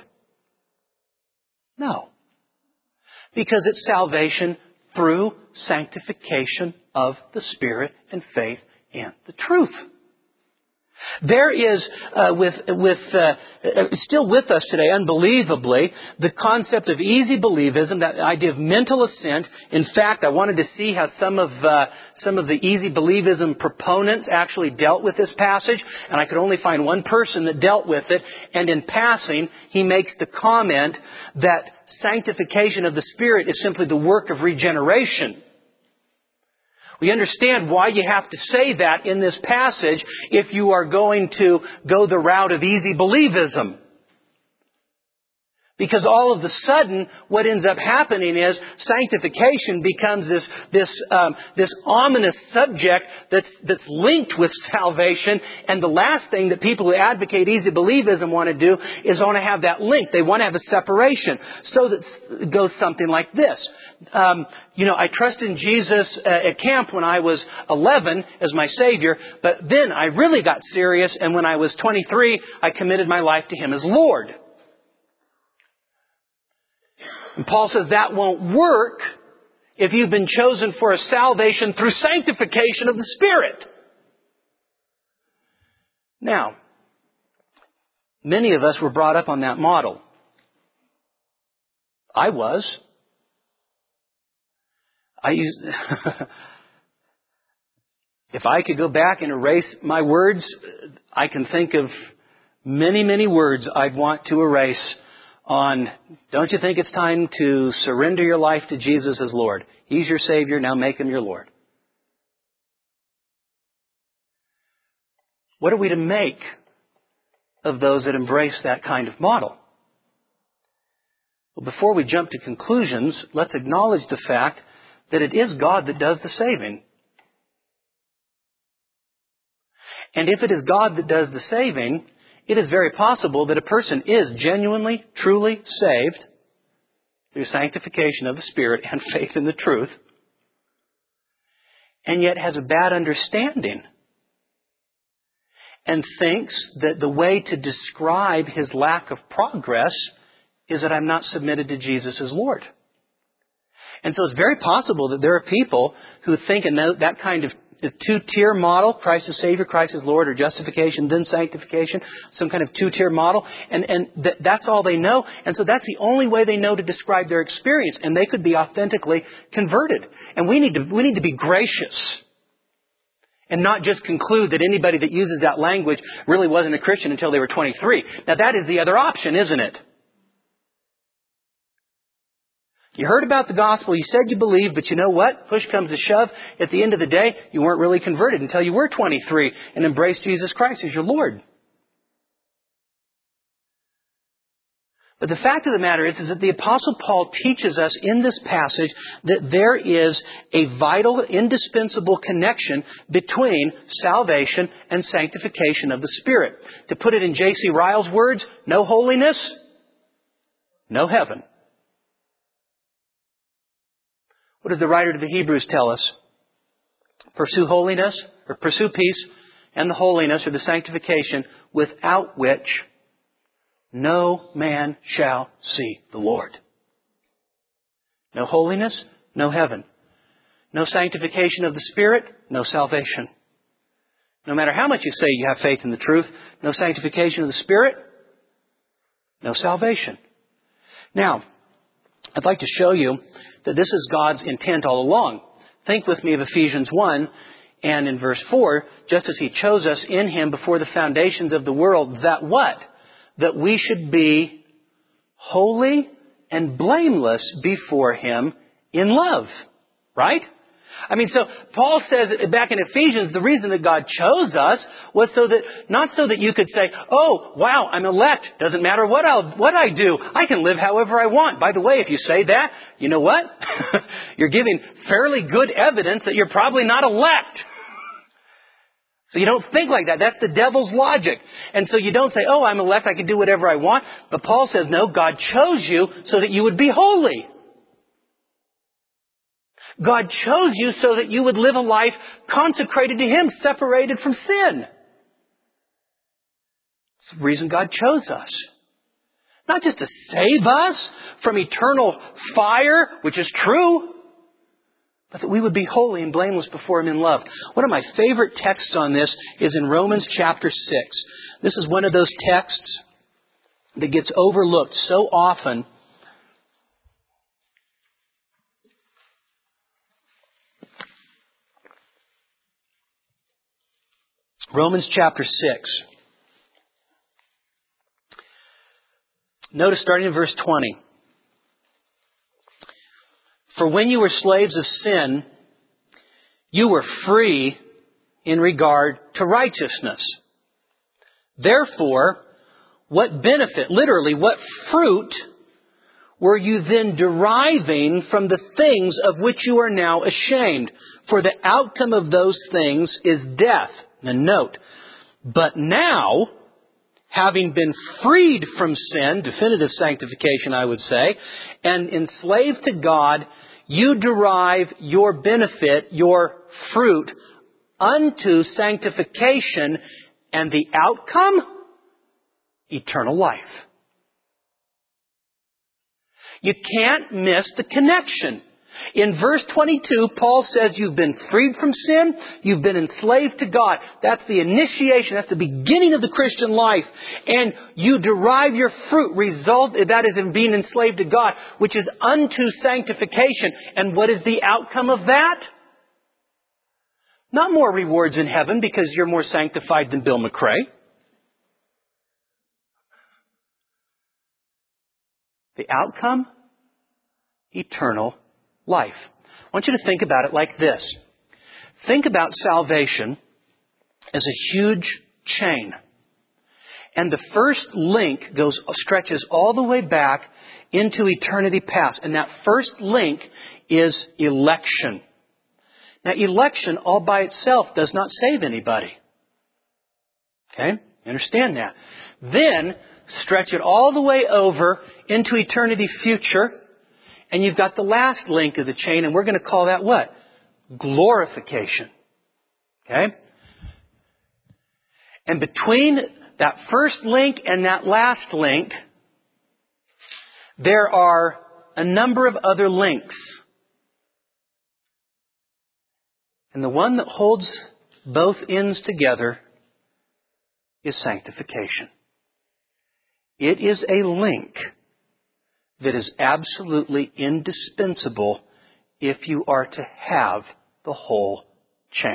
No. Because it's salvation through sanctification of the Spirit and faith in the truth. There is, still with us today, unbelievably, the concept of easy believism, that idea of mental assent. In fact, I wanted to see how some of the easy believism proponents actually dealt with this passage, and I could only find one person that dealt with it. And in passing, he makes the comment that sanctification of the Spirit is simply the work of regeneration. We understand why you have to say that in this passage if you are going to go the route of easy believism. Because all of a sudden, what ends up happening is sanctification becomes this ominous subject that's linked with salvation. And the last thing that people who advocate easy believism want to do is want to have that link. They want to have a separation. So that it goes something like this. I trusted in Jesus at camp when I was 11 as my Savior, but then I really got serious, and when I was 23, I committed my life to Him as Lord. And Paul says that won't work if you've been chosen for a salvation through sanctification of the Spirit. Now, many of us were brought up on that model. I was. If I could go back and erase my words, I can think of many, many words I'd want to erase on, don't you think it's time to surrender your life to Jesus as Lord? He's your Savior, now make Him your Lord. What are we to make of those that embrace that kind of model? Well, before we jump to conclusions, let's acknowledge the fact that it is God that does the saving. And if it is God that does the saving, it is very possible that a person is genuinely, truly saved through sanctification of the Spirit and faith in the truth, and yet has a bad understanding and thinks that the way to describe his lack of progress is that I'm not submitted to Jesus as Lord. And so it's very possible that there are people who think in that kind of two-tier model, Christ as Savior, Christ as Lord, or justification, then sanctification, some kind of two-tier model, and that's all they know. And so that's the only way they know to describe their experience, and they could be authentically converted. And we need to be gracious and not just conclude that anybody that uses that language really wasn't a Christian until they were 23. Now that is the other option, isn't it? You heard about the gospel, you said you believed, but you know what? Push comes to shove. At the end of the day, you weren't really converted until you were 23 and embraced Jesus Christ as your Lord. But the fact of the matter is that the Apostle Paul teaches us in this passage that there is a vital, indispensable connection between salvation and sanctification of the Spirit. To put it in J.C. Ryle's words, no holiness, no heaven. What does the writer to the Hebrews tell us? Pursue holiness, or pursue peace, and the holiness, or the sanctification, without which no man shall see the Lord. No holiness, no heaven. No sanctification of the Spirit, no salvation. No matter how much you say you have faith in the truth, no sanctification of the Spirit, no salvation. Now, I'd like to show you that this is God's intent all along. Think with me of Ephesians 1 and in verse 4, just as He chose us in Him before the foundations of the world, that what? That we should be holy and blameless before Him in love. Right? I mean, so Paul says back in Ephesians, the reason that God chose us was so that, not so that you could say, oh, wow, I'm elect. Doesn't matter what I do. I can live however I want. By the way, if you say that, you know what? You're giving fairly good evidence that you're probably not elect. So you don't think like that. That's the devil's logic. And so you don't say, oh, I'm elect, I can do whatever I want. But Paul says, no, God chose you so that you would be holy. God chose you so that you would live a life consecrated to Him, separated from sin. It's the reason God chose us. Not just to save us from eternal fire, which is true, but that we would be holy and blameless before Him in love. One of my favorite texts on this is in Romans chapter 6. This is one of those texts that gets overlooked so often. Romans chapter 6. Notice starting in verse 20. For when you were slaves of sin, you were free in regard to righteousness. Therefore, what benefit, literally, what fruit were you then deriving from the things of which you are now ashamed? For the outcome of those things is death. And note, but now, having been freed from sin, definitive sanctification, I would say, and enslaved to God, you derive your benefit, your fruit, unto sanctification, and the outcome? Eternal life. You can't miss the connection. In verse 22, Paul says you've been freed from sin, you've been enslaved to God. That's the initiation, that's the beginning of the Christian life. And you derive your fruit, that is in being enslaved to God, which is unto sanctification. And what is the outcome of that? Not more rewards in heaven because you're more sanctified than Bill McRae. The outcome? Eternal life. I want you to think about it like this. Think about salvation as a huge chain. And the first link stretches all the way back into eternity past. And that first link is election. Now, election all by itself does not save anybody. Okay? You understand that? Then, stretch it all the way over into eternity future. And you've got the last link of the chain, and we're going to call that what? Glorification. Okay? And between that first link and that last link, there are a number of other links. And the one that holds both ends together is sanctification. It is a link that is absolutely indispensable if you are to have the whole chain.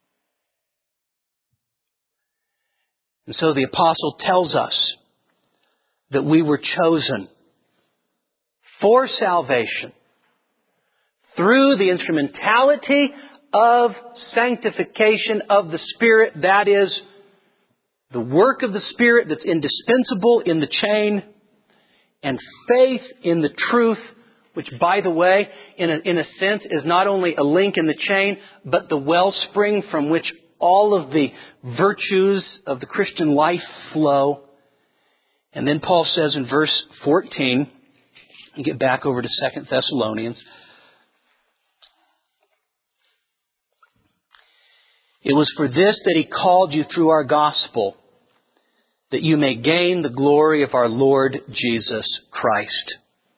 And so the apostle tells us that we were chosen for salvation through the instrumentality of sanctification of the Spirit. That is the work of the Spirit that's indispensable in the chain. and faith in the truth, which, by the way, in a sense is not only a link in the chain, but the wellspring from which all of the virtues of the Christian life flow. And then Paul says in verse 14, and get back over to 2 Thessalonians, it was for this that He called you through our gospel, that you may gain the glory of our Lord Jesus Christ.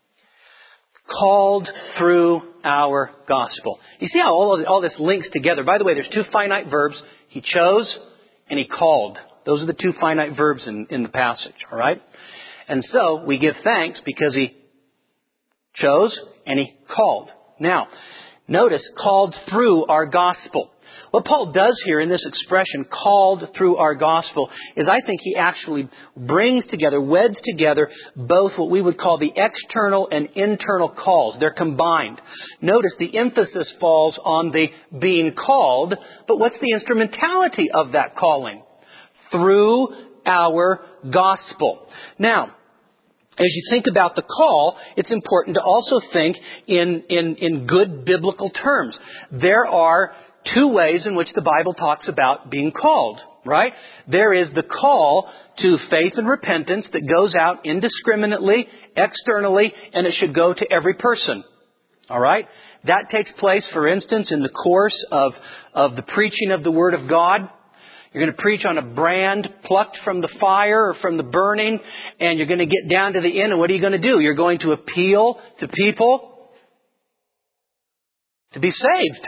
Called through our gospel. You see how all this links together? By the way, there's two finite verbs. He chose and He called. Those are the two finite verbs in the passage, all right? And so we give thanks because He chose and He called. Now, notice, called through our gospel. What Paul does here in this expression, called through our gospel, is I think he actually brings together, weds together, both what we would call the external and internal calls. They're combined. Notice the emphasis falls on the being called, but what's the instrumentality of that calling? Through our gospel. Now, as you think about the call, it's important to also think in good biblical terms. There are two ways in which the Bible talks about being called, right? There is the call to faith and repentance that goes out indiscriminately, externally, and it should go to every person. All right? That takes place, for instance, in the course of the preaching of the Word of God. You're going to preach on a brand plucked from the fire or from the burning, and you're going to get down to the end, and what are you going to do? You're going to appeal to people to be saved.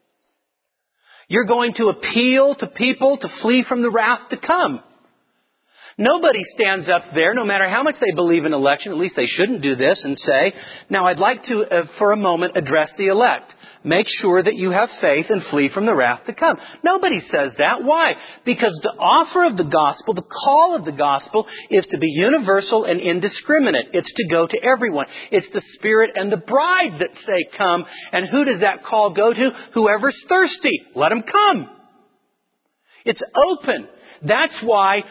You're going to appeal to people to flee from the wrath to come. Nobody stands up there, no matter how much they believe in election, at least they shouldn't do this, and say, now I'd like to, for a moment, address the elect. Make sure that you have faith and flee from the wrath to come. Nobody says that. Why? Because the offer of the gospel, the call of the gospel, is to be universal and indiscriminate. It's to go to everyone. It's the Spirit and the bride that say come. And who does that call go to? Whoever's thirsty. Let them come. It's open. That's why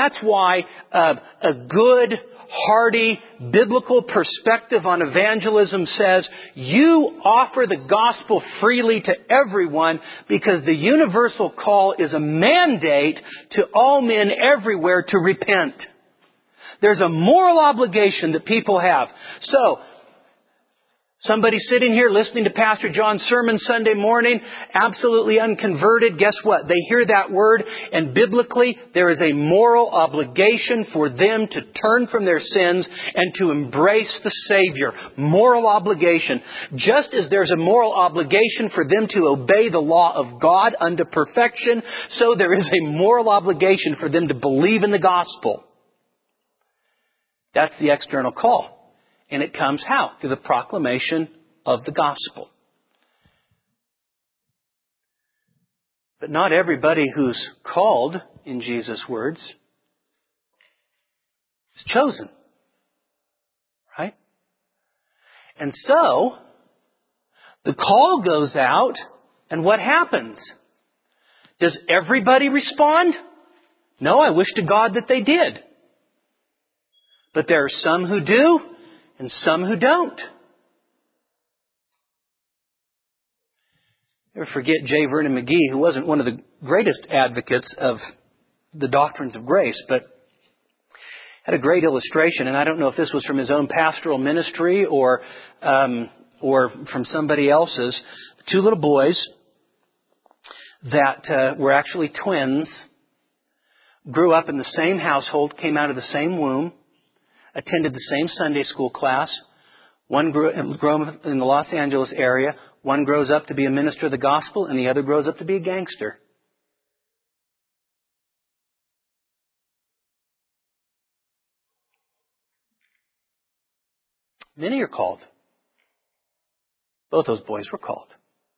a good, hearty, biblical perspective on evangelism says you offer the gospel freely to everyone because the universal call is a mandate to all men everywhere to repent. There's a moral obligation that people have. So, somebody sitting here listening to Pastor John's sermon Sunday morning, absolutely unconverted, guess what? They hear that word, and biblically, there is a moral obligation for them to turn from their sins and to embrace the Savior. Moral obligation. Just as there's a moral obligation for them to obey the law of God unto perfection, so there is a moral obligation for them to believe in the gospel. That's the external call. And it comes how? Through the proclamation of the gospel. But not everybody who's called, in Jesus' words, is chosen. Right? And so, the call goes out, and what happens? Does everybody respond? No, I wish to God that they did. But there are some who do, and some who don't. Never forget J. Vernon McGee, who wasn't one of the greatest advocates of the doctrines of grace, but had a great illustration, and I don't know if this was from his own pastoral ministry or from somebody else's. Two little boys that were actually twins, grew up in the same household, came out of the same womb, attended the same Sunday school class. One grew up in the Los Angeles area. One grows up to be a minister of the gospel, and the other grows up to be a gangster. Many are called. Both those boys were called.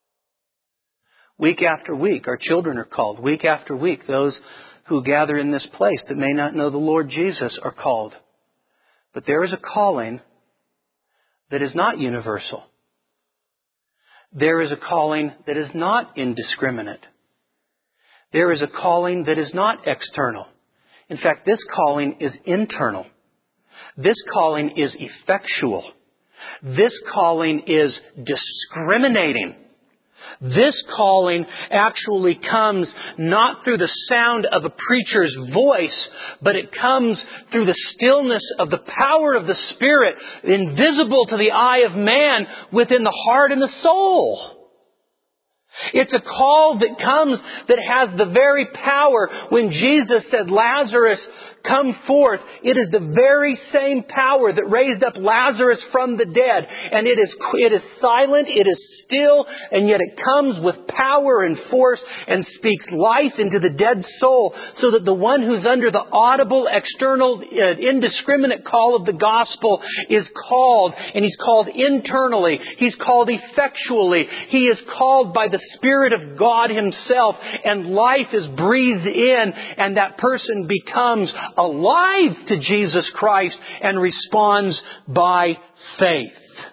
Week after week, our children are called. Week after week, those who gather in this place that may not know the Lord Jesus are called. But there is a calling that is not universal. There is a calling that is not indiscriminate. There is a calling that is not external. In fact, this calling is internal. This calling is effectual. This calling is discriminating. This calling actually comes not through the sound of a preacher's voice, but it comes through the stillness of the power of the Spirit, invisible to the eye of man, within the heart and the soul. It's a call that comes that has the very power. When Jesus said, Lazarus, come forth, it is the very same power that raised up Lazarus from the dead. And it is silent, it is still, and yet it comes with power and force and speaks life into the dead soul, so that the one who's under the audible, external, indiscriminate call of the gospel is called, and he's called internally, he's called effectually, he is called by the Spirit of God Himself, and life is breathed in, and that person becomes alive to Jesus Christ and responds by faith.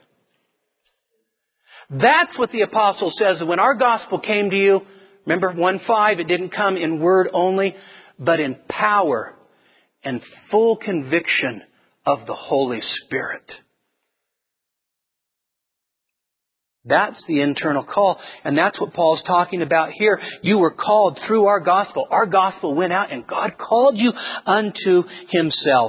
That's what the apostle says. When our gospel came to you, remember 1:5, it didn't come in word only, but in power and full conviction of the Holy Spirit. That's the internal call. And that's what Paul's talking about here. You were called through our gospel. Our gospel went out and God called you unto Himself.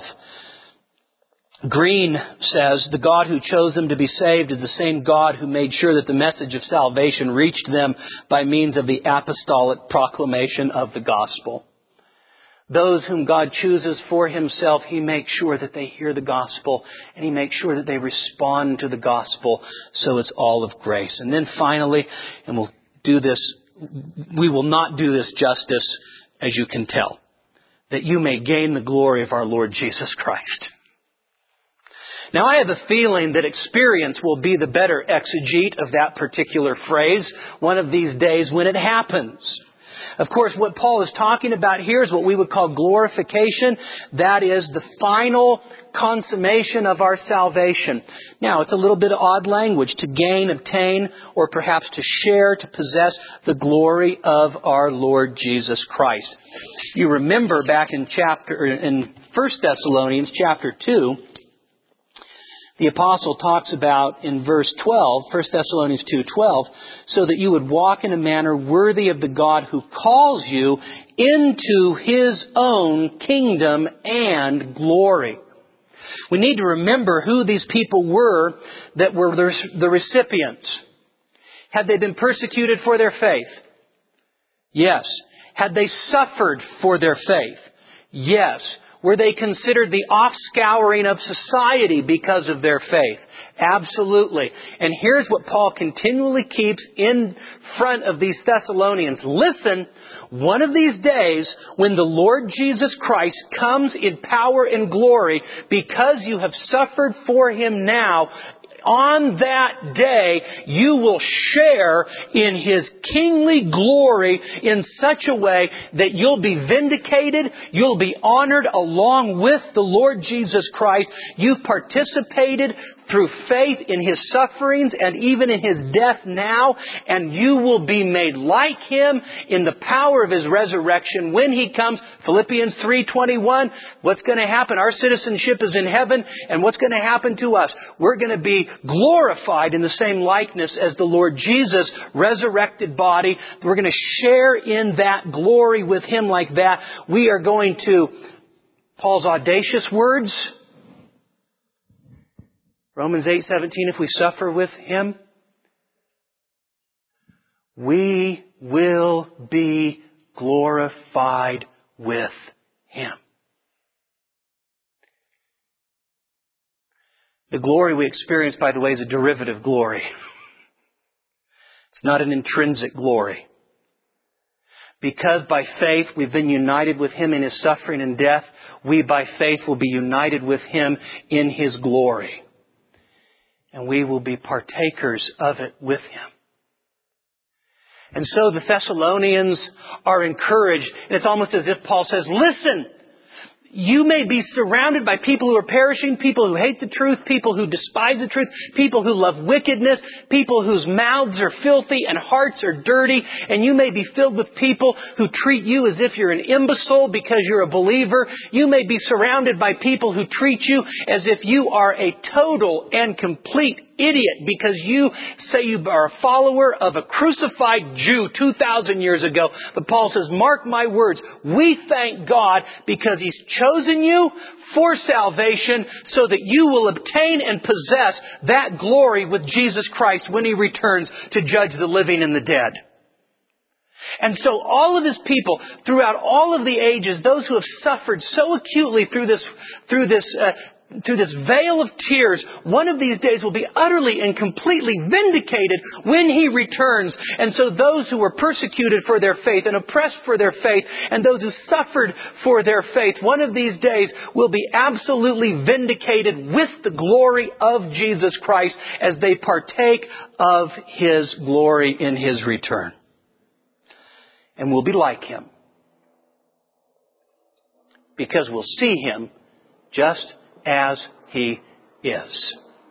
Green says, the God who chose them to be saved is the same God who made sure that the message of salvation reached them by means of the apostolic proclamation of the gospel. Those whom God chooses for Himself, He makes sure that they hear the gospel, and He makes sure that they respond to the gospel, so it's all of grace. And then finally, and we will not do this justice, as you can tell, that you may gain the glory of our Lord Jesus Christ. Now, I have a feeling that experience will be the better exegete of that particular phrase one of these days when it happens. Of course, what Paul is talking about here is what we would call glorification. That is the final consummation of our salvation. Now, it's a little bit of odd language, to gain, obtain, or perhaps to share, to possess the glory of our Lord Jesus Christ. You remember back in 1 Thessalonians chapter 2, the apostle talks about in verse 12, 1 Thessalonians 2:12, so that you would walk in a manner worthy of the God who calls you into His own kingdom and glory. We need to remember who these people were that were the recipients. Had they been persecuted for their faith? Yes. Had they suffered for their faith? Yes. Were they considered the offscouring of society because of their faith? Absolutely. And here's what Paul continually keeps in front of these Thessalonians. Listen, one of these days when the Lord Jesus Christ comes in power and glory, because you have suffered for Him now, on that day, you will share in His kingly glory in such a way that you'll be vindicated, you'll be honored along with the Lord Jesus Christ. You've participated through faith in His sufferings and even in His death now, and you will be made like Him in the power of His resurrection when He comes. Philippians 3:21, what's going to happen? Our citizenship is in heaven, and what's going to happen to us? We're going to be glorified in the same likeness as the Lord Jesus' resurrected body. We're going to share in that glory with Him like that. We are going to, Paul's audacious words, Romans 8:17, if we suffer with Him, we will be glorified with Him. The glory we experience, by the way, is a derivative glory. It's not an intrinsic glory. Because by faith we've been united with Him in His suffering and death, we by faith will be united with Him in His glory. And we will be partakers of it with Him. And so the Thessalonians are encouraged. And it's almost as if Paul says, listen, You may be surrounded by people who are perishing, people who hate the truth, people who despise the truth, people who love wickedness, people whose mouths are filthy and hearts are dirty, and you may be filled with people who treat you as if you're an imbecile because you're a believer. You may be surrounded by people who treat you as if you are a total and complete idiot because you say you are a follower of a crucified Jew 2,000 years ago. But Paul says, mark my words, we thank God because He's chosen you for salvation so that you will obtain and possess that glory with Jesus Christ when He returns to judge the living and the dead. And so all of His people, throughout all of the ages, those who have suffered so acutely through this veil of tears, one of these days will be utterly and completely vindicated when He returns. And so those who were persecuted for their faith and oppressed for their faith, and those who suffered for their faith, one of these days will be absolutely vindicated with the glory of Jesus Christ as they partake of His glory in His return. And we'll be like Him, because we'll see Him just as He is.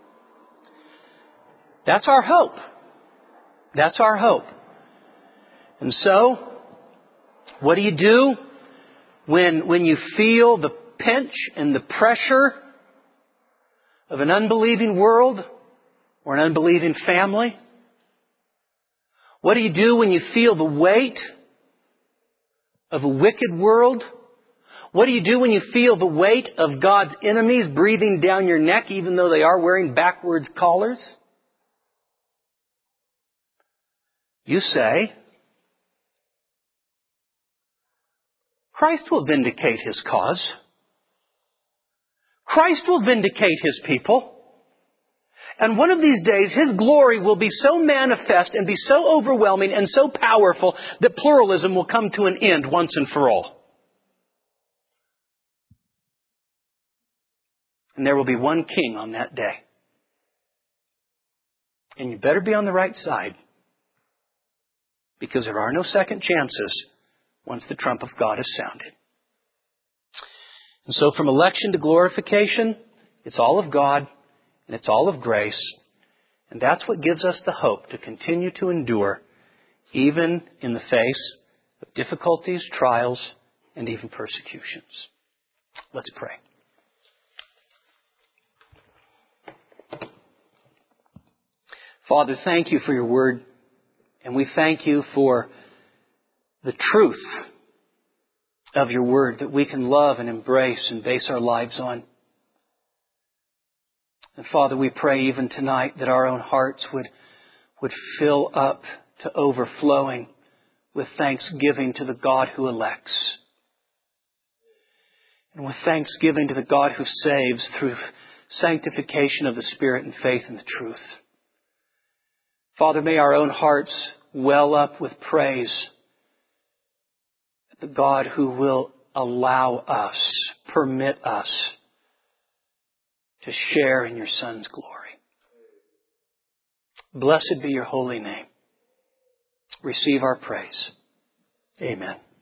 That's our hope. That's our hope. And so, what do you do when you feel the pinch and the pressure of an unbelieving world or an unbelieving family? What do you do when you feel the weight of a wicked world? What do you do when you feel the weight of God's enemies breathing down your neck, even though they are wearing backwards collars? You say, Christ will vindicate His cause. Christ will vindicate His people. And one of these days, His glory will be so manifest and be so overwhelming and so powerful that pluralism will come to an end once and for all. And there will be one king on that day. And you better be on the right side, because there are no second chances once the trump of God is sounded. And so from election to glorification, it's all of God and it's all of grace. And that's what gives us the hope to continue to endure even in the face of difficulties, trials, and even persecutions. Let's pray. Father, thank You for Your word, and we thank You for the truth of Your word that we can love and embrace and base our lives on. And Father, we pray even tonight that our own hearts would fill up to overflowing with thanksgiving to the God who elects, and with thanksgiving to the God who saves through sanctification of the Spirit and faith in the truth. Father, may our own hearts well up with praise at the God who will allow us, permit us to share in Your Son's glory. Blessed be Your holy name. Receive our praise. Amen.